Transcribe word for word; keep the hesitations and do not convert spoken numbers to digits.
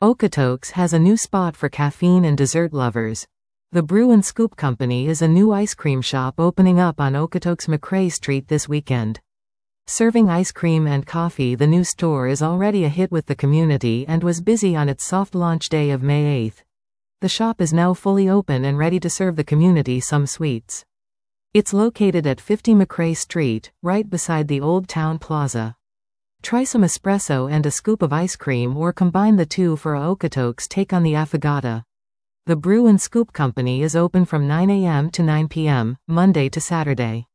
Okotoks has a new spot for caffeine and dessert lovers. The Brew and Scoop Company is a new ice cream shop opening up on Okotoks McRae Street this weekend. Serving ice cream and coffee, the new store is already a hit with the community and was busy on its soft launch day of May eighth. The shop is now fully open and ready to serve the community some sweets. It's located at fifty McRae Street, right beside the Old Town Plaza. Try some espresso and a scoop of ice cream, or combine the two for a Okotoks take on the affogato. The Brew and Scoop Company is open from nine a m to nine p m, Monday to Saturday.